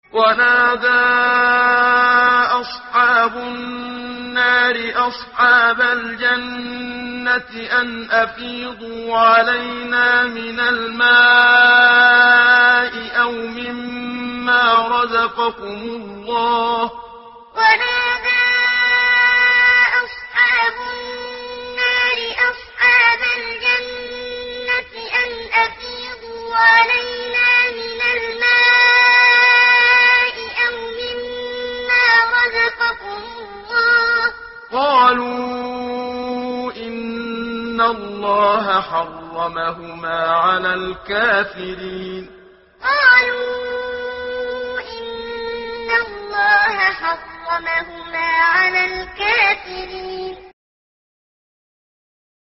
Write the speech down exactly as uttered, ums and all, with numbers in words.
ونادى أصحاب النار أصحاب الجنة أن أفيضوا علينا من الماء أو مما رزقكم الله. ونادى أصحاب النار أصحاب الجنة أن أفيضوا علينا من الماء أو مما رزقكم الله. قالوا إن الله حرمهما على الكافرين. قالوا إن الله حرمهما على الكافرين.